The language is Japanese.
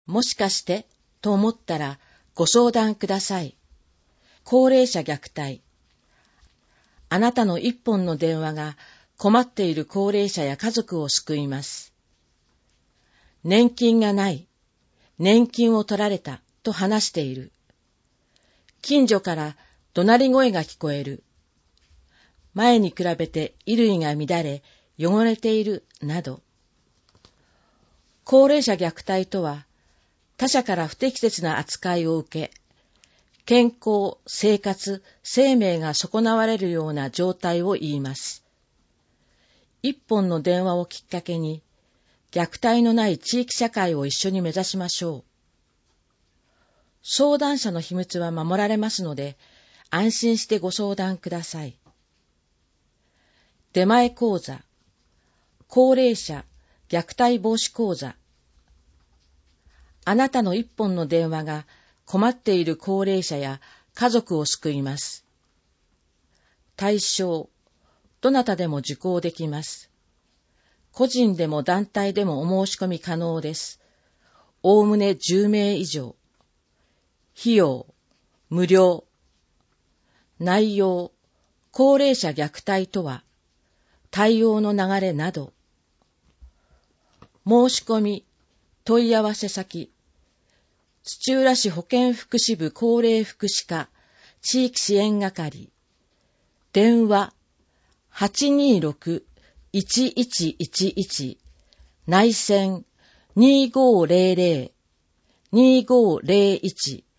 もしかしてと思ったらご相談ください。高齢者虐待。あなたの一本の電話が困っている高齢者や家族を救います。年金がない、年金を取られたと話している。近所から怒鳴り声が聞こえる。前に比べて衣類が乱れ、汚れているなど。高齢者虐待とは、他者から不適切な扱いを受け、健康、生活、生命が損なわれるような状態を言います。一本の電話をきっかけに、虐待のない地域社会を一緒に目指しましょう。相談者の秘密は守られますので、安心してご相談ください。出前講座、高齢者虐待防止講座。あなたの一本の電話が困っている高齢者や家族を救います。対象、どなたでも受講できます。個人でも団体でもお申し込み可能です。おおむね10名以上。費用、無料。内容、高齢者虐待とは、対応の流れなど。申し込み、問い合わせ先、土浦市保健福祉部高齢福祉課地域支援係、電話 826-1111 内線 2500-2501